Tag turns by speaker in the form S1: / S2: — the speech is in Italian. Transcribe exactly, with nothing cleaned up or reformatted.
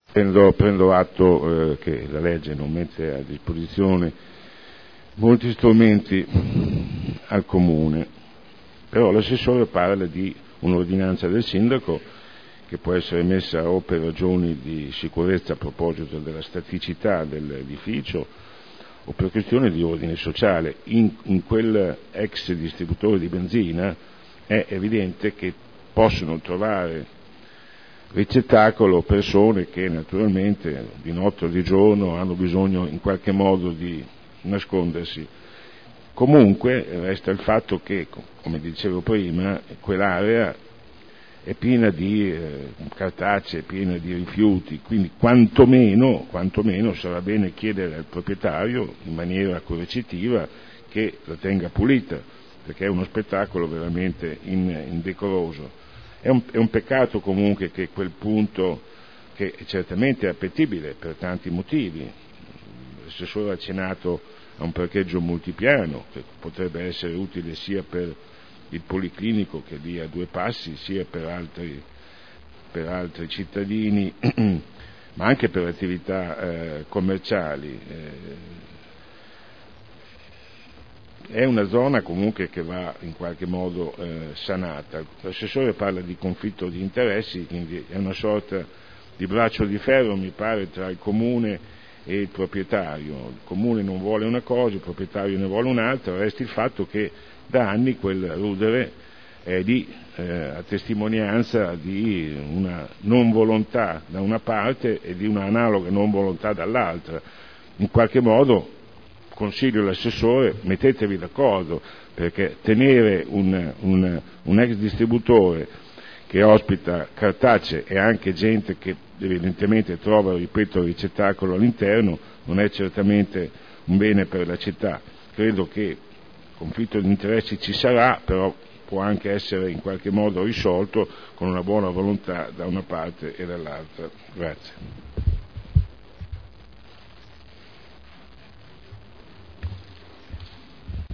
S1: Prendo, prendo atto eh, che la legge non mette a disposizione molti strumenti al comune, però l'assessore parla di un'ordinanza del sindaco che può essere emessa o per ragioni di sicurezza a proposito della staticità dell'edificio o per questioni di ordine sociale. In, in quel ex distributore di benzina è evidente che possono trovare ricettacolo persone che naturalmente di notte o di giorno hanno bisogno in qualche modo di nascondersi. Comunque resta il fatto che, come dicevo prima, quell'area è piena di eh, cartacee, piena di rifiuti, quindi quantomeno, quantomeno sarà bene chiedere al proprietario in maniera coercitiva che la tenga pulita, perché è uno spettacolo veramente indecoroso. È un, è un peccato comunque che quel punto, che certamente è appetibile per tanti motivi, l'assessore ha accennato a un parcheggio multipiano che potrebbe essere utile sia per il policlinico che è lì a due passi, sia per altri, per altri cittadini, ma anche per attività eh, commerciali. Eh, È una zona comunque che va in qualche modo eh, sanata. L'assessore parla di conflitto di interessi, quindi è una sorta di braccio di ferro, mi pare, tra il comune e il proprietario. Il comune non vuole una cosa, il proprietario ne vuole un'altra, resta il fatto che da anni quel rudere è lì eh, a testimonianza di una non volontà da una parte e di una analoga non volontà dall'altra. In qualche modo consiglio all'assessore, mettetevi d'accordo, perché tenere un, un, un ex distributore che ospita cartacee e anche gente che evidentemente trova, ripeto, il ricettacolo all'interno non è certamente un bene per la città. Credo che conflitto di interessi ci sarà, però può anche essere in qualche modo risolto con una buona volontà da una parte e dall'altra. Grazie.